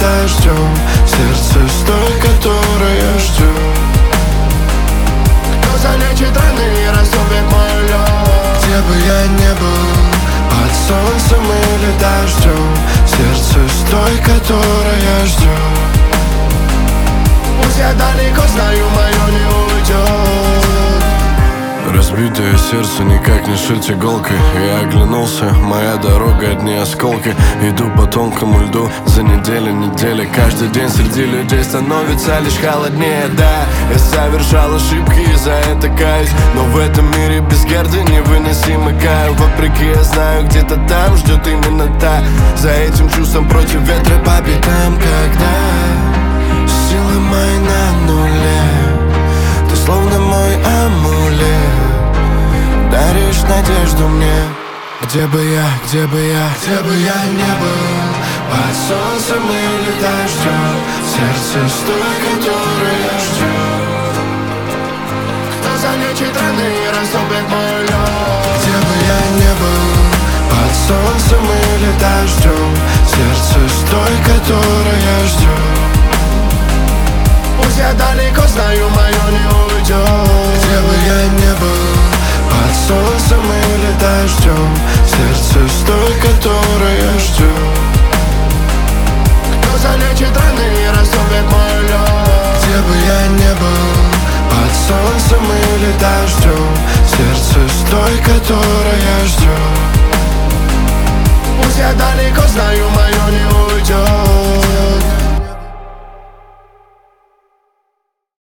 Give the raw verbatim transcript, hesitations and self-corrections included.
дождем, сердце с той, которая ждет. Кто залечит раны и растопит мой лед? Где бы я не был, под солнцем или дождем, сердце с той, которая ждет. Пусть я далеко, знаю, мое не уйдет. Разбитое сердце никак не шить иголкой. Я оглянулся, моя дорога одни осколки. Иду по тонкому льду за неделю, недели. Каждый день среди людей становится лишь холоднее. Да, я совершал ошибки и за это каюсь, но в этом мире без герды невыносимо каю. Вопреки я знаю, где-то там ждет именно та. За этим чувством против ветра по пятам. Когда силы мои на нуле, ты словно мой амулет, даришь надежду мне. Где бы я, где бы я, где бы я не был, под солнцем или дождем, сердце с той, которая ждет. Кто залечит раны и растопит мой лед? Где бы я не был, под солнцем или дождем, сердце с той, которая ждет. Пусть я далеко, знаю, мое не уйдет. где бы я не был, под солнцем или дождем, сердце с той, которая ждет. Кто залечит раны и растопит мой лед? где бы я не был, под солнцем или дождем, сердце с той, которая ждет. Пусть я далеко, знаю, мое не уйдет.